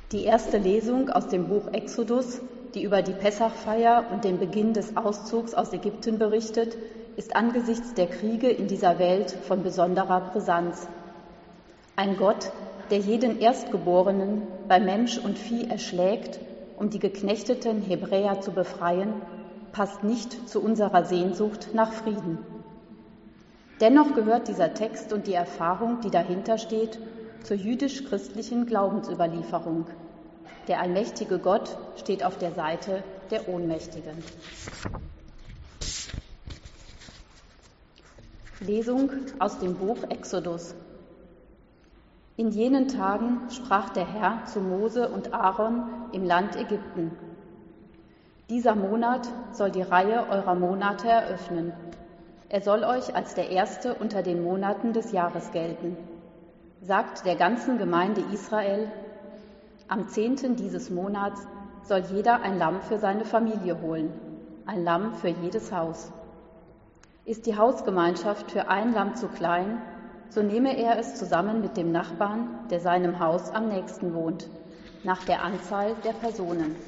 Die erste Lesung aus dem Buch Exodus, die über die Pessachfeier und den Beginn des Auszugs aus Ägypten berichtet, ist angesichts der Kriege in dieser Welt von besonderer Brisanz. Ein Gott, der jeden Erstgeborenen bei Mensch und Vieh erschlägt, um die geknechteten Hebräer zu befreien, passt nicht zu unserer Sehnsucht nach Frieden. Dennoch gehört dieser Text und die Erfahrung, die dahinter steht, zur jüdisch-christlichen Glaubensüberlieferung. Der allmächtige Gott steht auf der Seite der Ohnmächtigen. Lesung aus dem Buch Exodus. In jenen Tagen sprach der Herr zu Mose und Aaron im Land Ägypten: Dieser Monat soll die Reihe eurer Monate eröffnen. Er soll euch als der erste unter den Monaten des Jahres gelten. Sagt der ganzen Gemeinde Israel: Am 10. dieses Monats soll jeder ein Lamm für seine Familie holen, ein Lamm für jedes Haus. Ist die Hausgemeinschaft für ein Lamm zu klein, so nehme er es zusammen mit dem Nachbarn, der seinem Haus am nächsten wohnt, nach der Anzahl der Personen.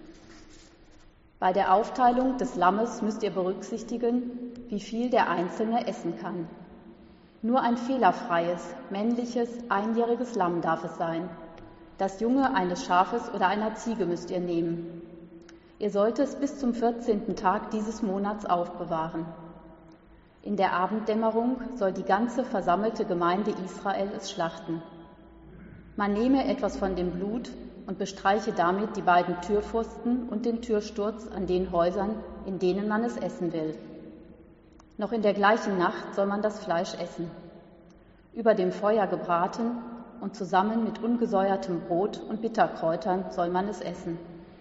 Bei der Aufteilung des Lammes müsst ihr berücksichtigen, wie viel der Einzelne essen kann. Nur ein fehlerfreies, männliches, einjähriges Lamm darf es sein. Das Junge eines Schafes oder einer Ziege müsst ihr nehmen. Ihr sollt es bis zum 14. Tag dieses Monats aufbewahren. In der Abenddämmerung soll die ganze versammelte Gemeinde Israel es schlachten. Man nehme etwas von dem Blut und bestreiche damit die beiden Türpfosten und den Türsturz an den Häusern, in denen man es essen will. Noch in der gleichen Nacht soll man das Fleisch essen, über dem Feuer gebraten, und zusammen mit ungesäuertem Brot und Bitterkräutern soll man es essen.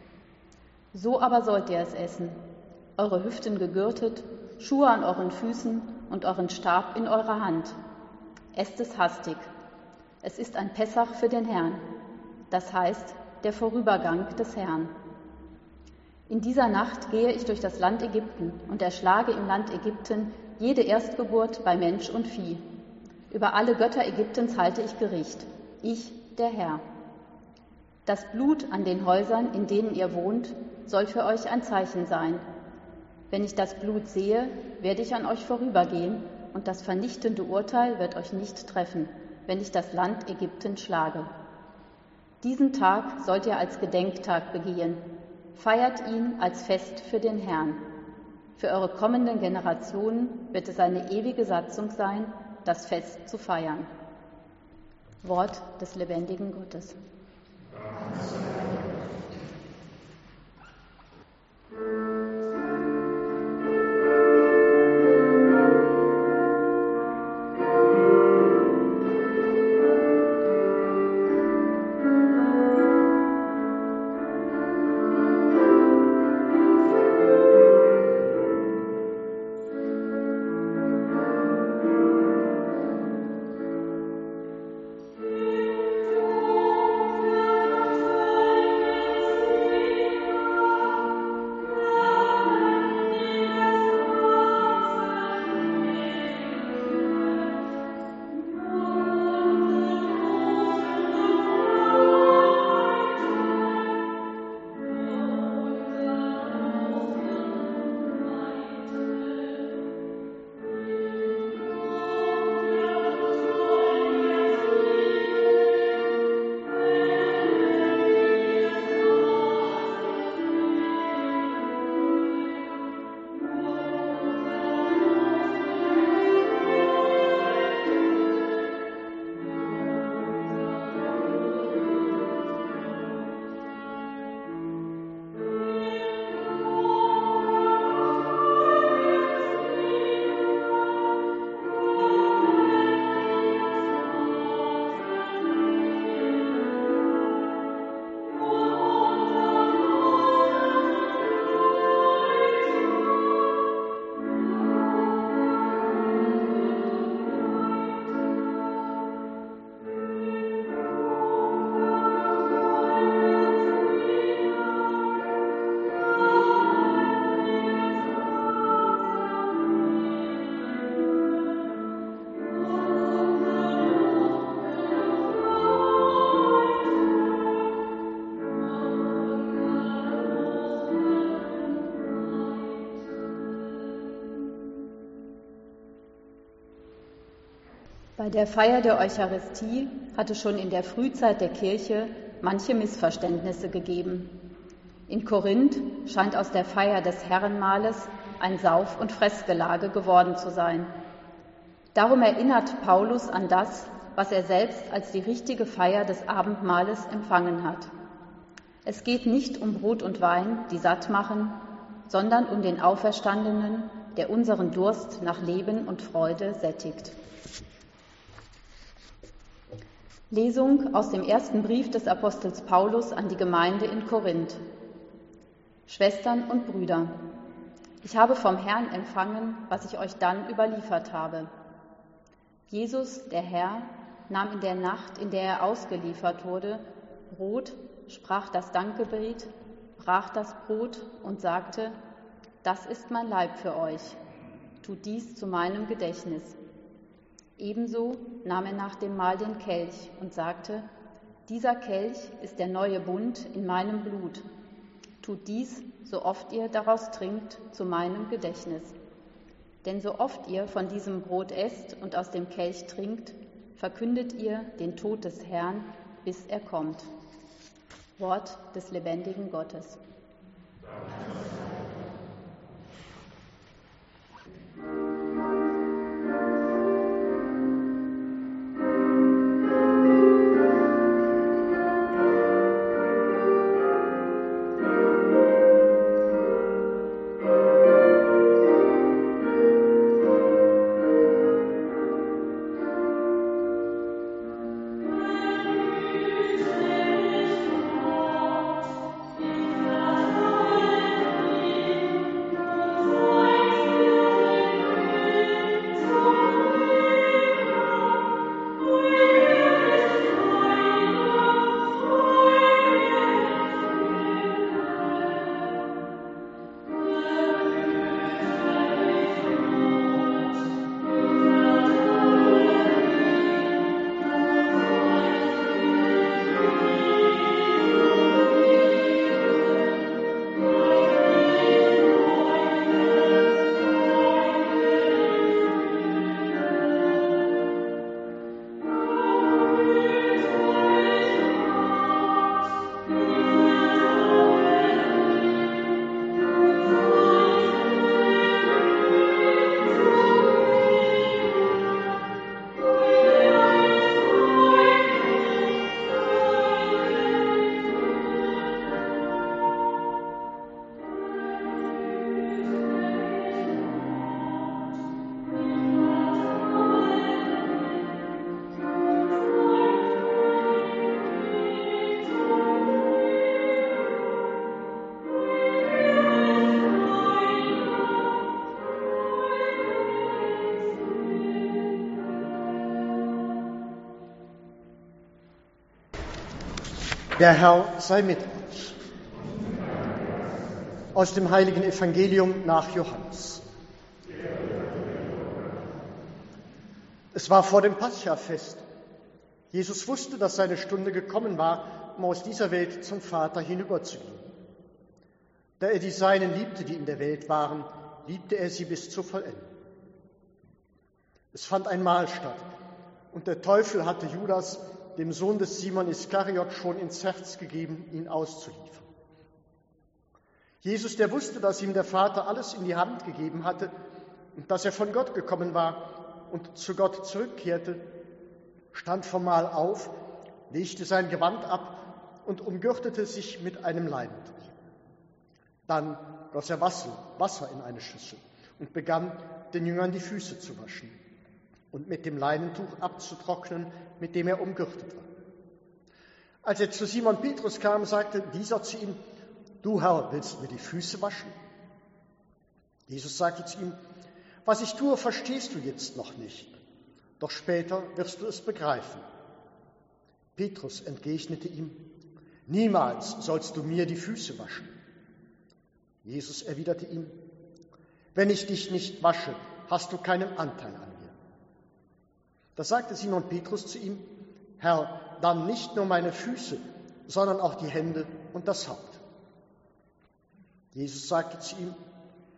So aber sollt ihr es essen, eure Hüften gegürtet, Schuhe an euren Füßen und euren Stab in eurer Hand. Esst es hastig. Es ist ein Pessach für den Herrn, das heißt der Vorübergang des Herrn. In dieser Nacht gehe ich durch das Land Ägypten und erschlage im Land Ägypten jede Erstgeburt bei Mensch und Vieh. Über alle Götter Ägyptens halte ich Gericht, ich, der Herr. Das Blut an den Häusern, in denen ihr wohnt, soll für euch ein Zeichen sein. Wenn ich das Blut sehe, werde ich an euch vorübergehen, und das vernichtende Urteil wird euch nicht treffen, wenn ich das Land Ägypten schlage. Diesen Tag sollt ihr als Gedenktag begehen. Feiert ihn als Fest für den Herrn. Für eure kommenden Generationen wird es eine ewige Satzung sein, das Fest zu feiern. Wort des lebendigen Gottes. Bei der Feier der Eucharistie hatte schon in der Frühzeit der Kirche manche Missverständnisse gegeben. In Korinth scheint aus der Feier des Herrenmahles ein Sauf- und Fressgelage geworden zu sein. Darum erinnert Paulus an das, was er selbst als die richtige Feier des Abendmahles empfangen hat. Es geht nicht um Brot und Wein, die satt machen, sondern um den Auferstandenen, der unseren Durst nach Leben und Freude sättigt. Lesung aus dem ersten Brief des Apostels Paulus an die Gemeinde in Korinth. Schwestern und Brüder, ich habe vom Herrn empfangen, was ich euch dann überliefert habe. Jesus, der Herr, nahm in der Nacht, in der er ausgeliefert wurde, Brot, sprach das Dankgebet, brach das Brot und sagte: Das ist mein Leib für euch. Tut dies zu meinem Gedächtnis. Ebenso nahm er nach dem Mahl den Kelch und sagte: Dieser Kelch ist der neue Bund in meinem Blut. Tut dies, so oft ihr daraus trinkt, zu meinem Gedächtnis. Denn so oft ihr von diesem Brot esst und aus dem Kelch trinkt, verkündet ihr den Tod des Herrn, bis er kommt. Wort des lebendigen Gottes. Der Herr sei mit uns. Aus dem heiligen Evangelium nach Johannes. Es war vor dem Paschafest. Jesus wusste, dass seine Stunde gekommen war, um aus dieser Welt zum Vater hinüberzugehen. Da er die Seinen liebte, die in der Welt waren, liebte er sie bis zur Vollendung. Es fand ein Mahl statt, und der Teufel hatte Judas, dem Sohn des Simon Iskariot, schon ins Herz gegeben, ihn auszuliefern. Jesus, der wusste, dass ihm der Vater alles in die Hand gegeben hatte und dass er von Gott gekommen war und zu Gott zurückkehrte, stand vom Mahl auf, legte sein Gewand ab und umgürtete sich mit einem Leinentuch. Dann goss er Wasser in eine Schüssel und begann, den Jüngern die Füße zu waschen und mit dem Leinentuch abzutrocknen, mit dem er umgürtet war. Als er zu Simon Petrus kam, sagte dieser zu ihm: Du, Herr, willst mir die Füße waschen? Jesus sagte zu ihm: Was ich tue, verstehst du jetzt noch nicht, doch später wirst du es begreifen. Petrus entgegnete ihm: Niemals sollst du mir die Füße waschen. Jesus erwiderte ihm: Wenn ich dich nicht wasche, hast du keinen Anteil an mir. Da sagte Simon Petrus zu ihm: Herr, dann nicht nur meine Füße, sondern auch die Hände und das Haupt. Jesus sagte zu ihm: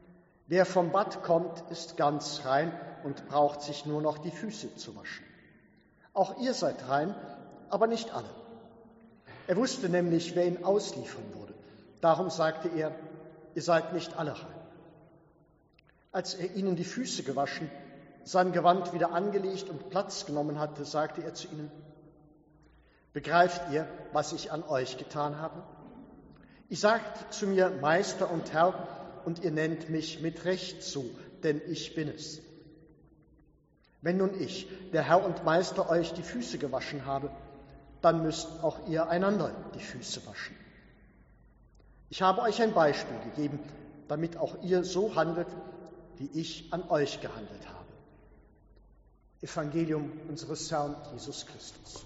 Wer vom Bad kommt, ist ganz rein und braucht sich nur noch die Füße zu waschen. Auch ihr seid rein, aber nicht alle. Er wusste nämlich, wer ihn ausliefern würde. Darum sagte er, ihr seid nicht alle rein. Als er ihnen die Füße gewaschen, sein Gewand wieder angelegt und Platz genommen hatte, sagte er zu ihnen, begreift ihr, was ich an euch getan habe? Ihr sagt zu mir Meister und Herr, und ihr nennt mich mit Recht so, denn ich bin es. Wenn nun ich, der Herr und Meister, euch die Füße gewaschen habe, dann müsst auch ihr einander die Füße waschen. Ich habe euch ein Beispiel gegeben, damit auch ihr so handelt, wie ich an euch gehandelt habe. Evangelium unseres Herrn Jesus Christus.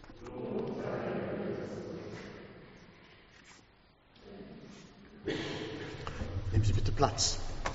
Nehmen Sie bitte Platz.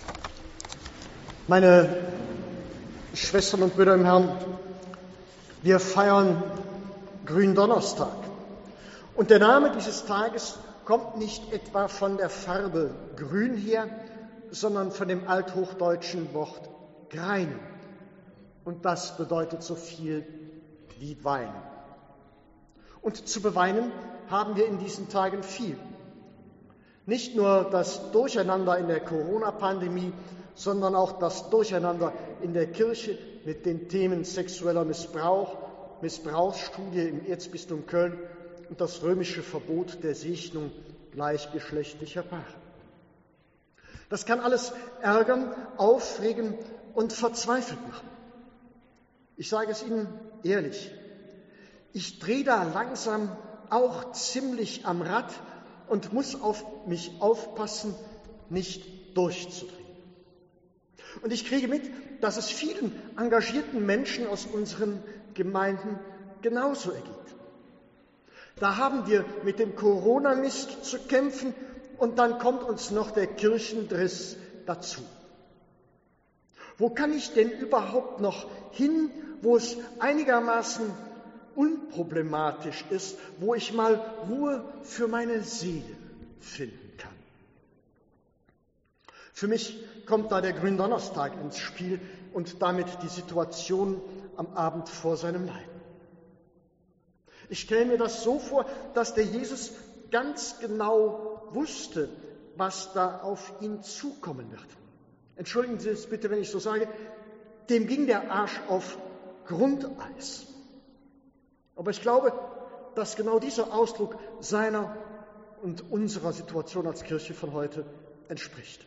Meine Schwestern und Brüder im Herrn, wir feiern Gründonnerstag. Und der Name dieses Tages kommt nicht etwa von der Farbe grün her, sondern von dem althochdeutschen Wort greinen. Und das bedeutet so viel wie weinen. Und zu beweinen haben wir in diesen Tagen viel. Nicht nur das Durcheinander in der Corona-Pandemie, sondern auch das Durcheinander in der Kirche mit den Themen sexueller Missbrauch, Missbrauchsstudie im Erzbistum Köln und das römische Verbot der Segnung gleichgeschlechtlicher Paare. Das kann alles ärgern, aufregen und verzweifelt machen. Ich sage es Ihnen ehrlich, ich drehe da langsam auch ziemlich am Rad und muss auf mich aufpassen, nicht durchzudrehen. Und ich kriege mit, dass es vielen engagierten Menschen aus unseren Gemeinden genauso ergeht. Da haben wir mit dem Corona-Mist zu kämpfen und dann kommt uns noch der Kirchendriss dazu. Wo kann ich denn überhaupt noch hin, wo es einigermaßen unproblematisch ist, wo ich mal Ruhe für meine Seele finden kann? Für mich kommt da der Gründonnerstag ins Spiel und damit die Situation am Abend vor seinem Leiden. Ich stelle mir das so vor, dass der Jesus ganz genau wusste, was da auf ihn zukommen wird. Entschuldigen Sie es bitte, wenn ich so sage, dem ging der Arsch auf Grundeis. Aber ich glaube, dass genau dieser Ausdruck seiner und unserer Situation als Kirche von heute entspricht.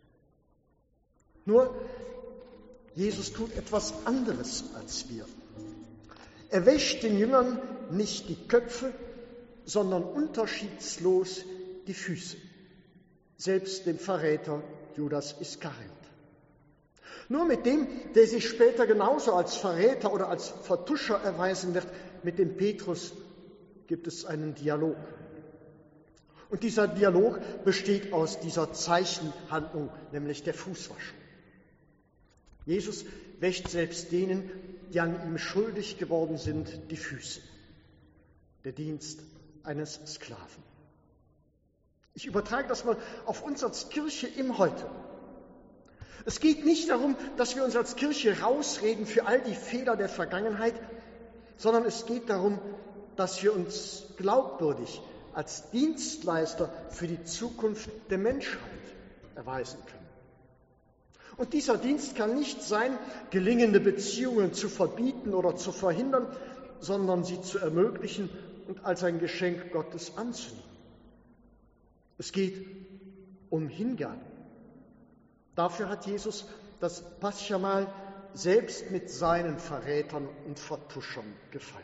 Nur, Jesus tut etwas anderes als wir. Er wäscht den Jüngern nicht die Köpfe, sondern unterschiedslos die Füße. Selbst dem Verräter Judas Iskariot. Nur mit dem, der sich später genauso als Verräter oder als Vertuscher erweisen wird, mit dem Petrus gibt es einen Dialog. Und dieser Dialog besteht aus dieser Zeichenhandlung, nämlich der Fußwaschung. Jesus wäscht selbst denen, die an ihm schuldig geworden sind, die Füße. Der Dienst eines Sklaven. Ich übertrage das mal auf uns als Kirche im Heute. Es geht nicht darum, dass wir uns als Kirche rausreden für all die Fehler der Vergangenheit, sondern es geht darum, dass wir uns glaubwürdig als Dienstleister für die Zukunft der Menschheit erweisen können. Und dieser Dienst kann nicht sein, gelingende Beziehungen zu verbieten oder zu verhindern, sondern sie zu ermöglichen und als ein Geschenk Gottes anzunehmen. Es geht um Hingabe. Dafür hat Jesus das Paschamal selbst mit seinen Verrätern und Vertuschern gefeiert.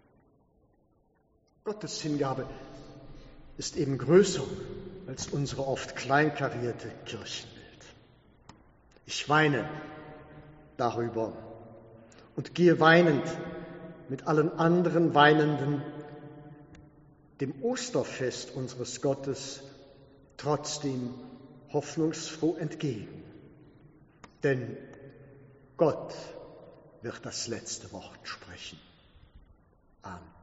Gottes Hingabe ist eben größer als unsere oft kleinkarierte Kirchenwelt. Ich weine darüber und gehe weinend mit allen anderen Weinenden dem Osterfest unseres Gottes trotzdem hoffnungsfroh entgegen. Denn Gott wird das letzte Wort sprechen. Amen.